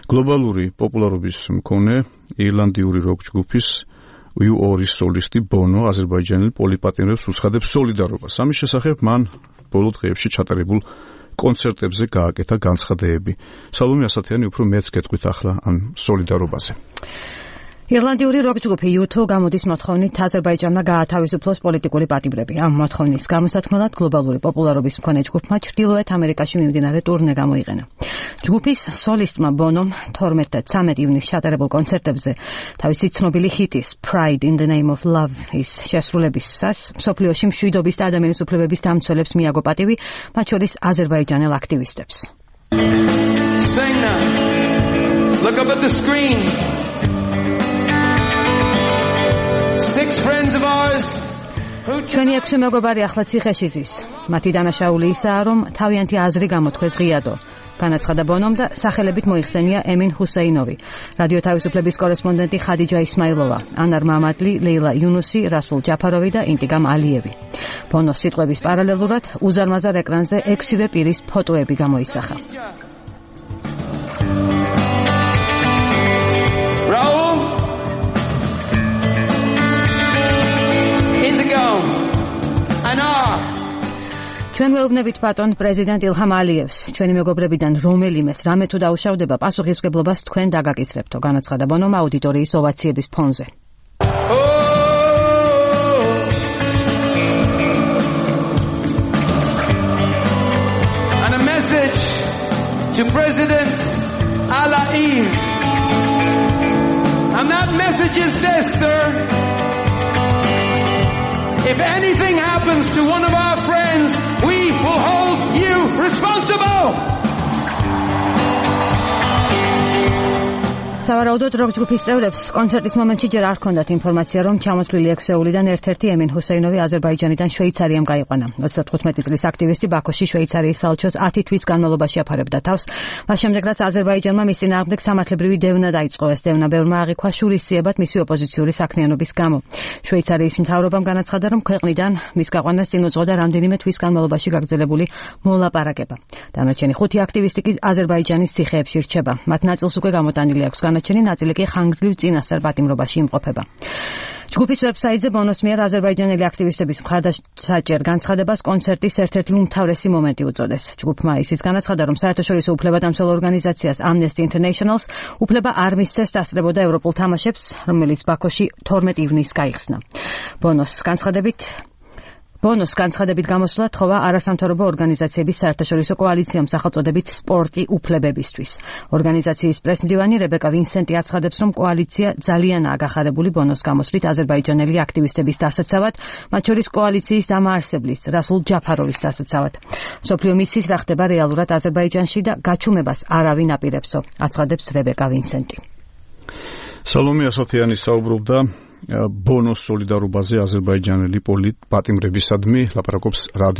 გლობალური პოპულარობის მქონე ირლანდიური როკ ჯგუფის U2-ის სოლისტი ბონო აზერბაიჯანელი პოლიტპატიმრებს უცხადებს სოლიდარობას. ამის შესახებ მან ბოლო დღეებში ჩატარებულ კონცერტებზე გააკეთა განცხადებები. სალომე ასათიანი უფრო მეც გეტყვით ახლა ამ სოლიდარობაზე. ირლანდიური როკ ჯგუფი U2 გამოდის მოთხოვნით აზერბაიჯანმა გაათავისუფლოს პოლიტიკური პატიმრები. ამ მოთხოვნის გამოსათქმელად გლობალური პოპულარობის მქონე ჯგუფმა ჩრდილოეთ ამერიკაში მიმდინარე ტურნე გამოიყენა. ჯგუფის სოლისტმა ბონომ 12 და 13 ივნისს ჩატარებულ კონცერტებზე თავისი ცნობილი ჰიტის Pride in the Name of Love ის შესრულებისას მსოფლიოში მშვიდობის და ადამიანის უფლებების დამცველებს მიაგო პატივი, მათ შორის აზერბაიჯანელ აქტივისტებს. Look up at the screen. 6 friends of ours ჩვენი 6 მეგობარი ახლა ციხეში ზის. მათი დანაშაული ისაა, რომ თავიანთი აზრი გამოთქვეს ღიადო. განაცხადა ბონომ და სახელებით მოიხსენია ემინ ჰუსეინოვი, რადიო თავისუფლების კორესპონდენტი ხადიჯა ისმაილოვა, ანარ მამადლი, ლეილა იუნუსი, რასულ ჯაფაროვი და ინტიგამ ალიევი. ბონოს სიტყვების პარალელურად უზარმაზარ ეკრანზე 6-ვე პირის ფოტოები გამოისახა. ჩვენ ვეუბნებით ბატონ პრეზიდენტ ილჰამ ალიევს, ჩვენი მეგობრებიდან რომელიმეს რამე თუ დაუშავდება, პასუხისმგებლობას თქვენ დაგაკისრებთო, განაცხადა ბონომ აუდიტორიის ოვაციების ფონზე. And a message to President Aliyev. And that message is this, sir. If anything happens to one of our friends, we will hold you responsible. სავარაუდოდ როკ ჯგუფის წევრებს კონცერტის მომენტში ჯერ არ ჰქონდათ ინფორმაცია, რომ ჩამოთვლილი 6-ეულიდან ერთ-ერთი ემინ ჰუსეინოვი აზერბაიჯანიდან შვეიცარიამ გაიყვანა. 35 წლის აქტივისტი ბაქოში შვეიცარიის საელჩოს 10 თვის განმავლობაში აფარებდა თავს. მას შემდეგ რაც აზერბაიჯანმა მის წინააღმდეგ სამართლებრივი დევნა დაიწყო, ეს დევნა ბევრმა აღიქვა შურისძიებად მისი ოპოზიციური საქმიანობის გამო. შვეიცარიის მთავრობამ განაცხადა, რომ ქვეყნიდან მის გაყვანას წინ უძღოდა რამდენიმე თვის განმავლობაში გაგრძელებული მოლაპარაკება. დანარჩენი 5 აქტივისტი კი აზერბაიჯანის ციხეებში რჩება. მათ ნაწილს უკვე გამოტანილი აქვს განაჩენი, ნაწილი კი ხანგრძლივ წინასწარ პატიმრობაში იმყოფება. ჯგუფის ვებსაიტზე ბონოს მიერ აზერბაიჯანელი აქტივისტების მხარდასაჭერ განცხადებას კონცერტის ერთ-ერთი უმთავრესი მომენტი უწოდეს. ჯგუფმა ისიც განაცხადა, რომ საერთაშორისო უფლებადამცველ ორგანიზაციას Amnesty International-ს უფლება არ მისცეს დასწრებოდა ევროპულ თამაშებს, რომელიც ბაქოში 12 ივნისს გაიხსნა. ბონოს განცხადებით გამოსვლა თხოვა არასამთავრობო ორგანიზაციების საერთაშორისო კოალიციამ სახელწოდებით სპორტი უფლებებისთვის. ორგანიზაციის პრესმდივანი რებეკა ვინსენტი აცხადებს, რომ კოალიცია ძალიანაა გახარებული ბონოს გამოსვლით აზერბაიჯანელი აქტივისტების დასაცავად, მათ შორის კოალიციის დამაარსებლის რასულ ჯაფაროვის დასაცავად. მსოფლიო მისის რა ხდება რეალურად აზერბაიჯანში და გაჩუმებას არავინ აპირებსო, აცხადებს რებეკა ვინსენტი. სალომე ასათიანი საუბრობდა ბონოს სოლიდარობაზე აზერბაიჯანელი პოლიტპატიმრებისადმი, ლაპარაკობს